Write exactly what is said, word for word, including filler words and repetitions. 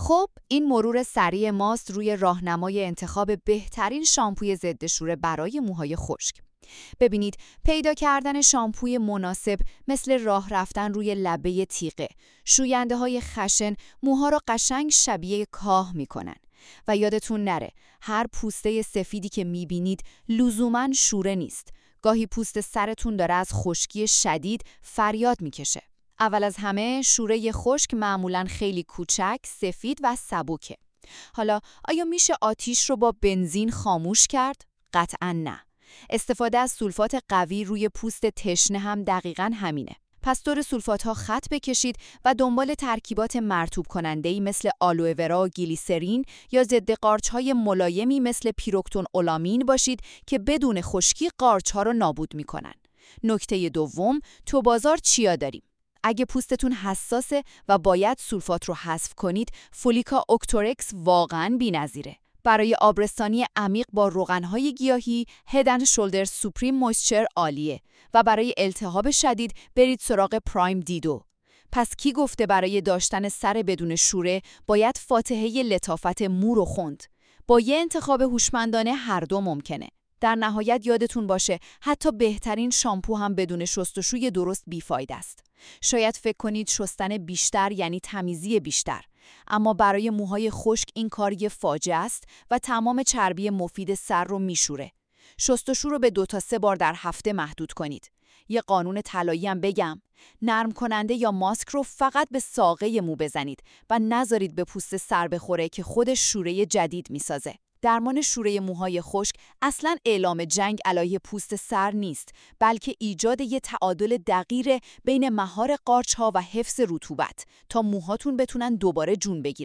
خب این مرور سریع ماست روی راهنمای انتخاب بهترین شامپوی ضد شوره برای موهای خشک. ببینید، پیدا کردن شامپوی مناسب مثل راه رفتن روی لبه تیغه. شوینده های خشن موها رو قشنگ شبیه کاه میکنن. و یادتون نره، هر پوسته سفیدی که میبینید لزوماً شوره نیست. گاهی پوست سرتون داره از خشکی شدید فریاد میکشه. اول از همه شوره خشک معمولاً خیلی کوچک، سفید و سبکه. حالا آیا میشه آتیش رو با بنزین خاموش کرد؟ قطعاً نه. استفاده از سولفات قوی روی پوست تشنه هم دقیقاً همینه. پس دور سولفات ها خط بکشید و دنبال ترکیبات مرطوب کننده‌ای مثل آلوئورا و گلیسرین یا ضد قارچ های ملایمی مثل پیروکتون اولامین باشید که بدون خشکی قارچ ها رو نابود میکنن. نکته دوم، تو بازار چیا داریم؟ اگه پوستتون حساسه و باید سولفات رو حذف کنید، فولیکا اوکتورکس واقعاً بی‌نظیره. برای آبرسانی عمیق با روغن‌های گیاهی، هد اند شولدر سوپریم مویسچر عالیه و برای التهاب شدید برید سراغ پرایم دیدو. پس کی گفته برای داشتن سر بدون شوره باید فاتحه لطافت مو رو خوند؟ با یه انتخاب هوشمندانه هر دو ممکنه. در نهایت یادتون باشه حتی بهترین شامپو هم بدون شستشوی درست بیفایده است. شاید فکر کنید شستن بیشتر یعنی تمیزی بیشتر، اما برای موهای خشک این کار یه فاجعه است و تمام چربی مفید سر رو میشوره. شستشو رو به دو تا سه بار در هفته محدود کنید. یه قانون طلایی هم بگم، نرم کننده یا ماسک رو فقط به ساقه مو بزنید و نذارید به پوست سر بخوره که خودش شوره جدید میسازه. درمان شوره موهای خشک اصلاً اعلام جنگ علیه پوست سر نیست، بلکه ایجاد یه تعادل دقیق بین مهار قارچ‌ها و حفظ رطوبت تا موهاتون بتونن دوباره جون بگیرن.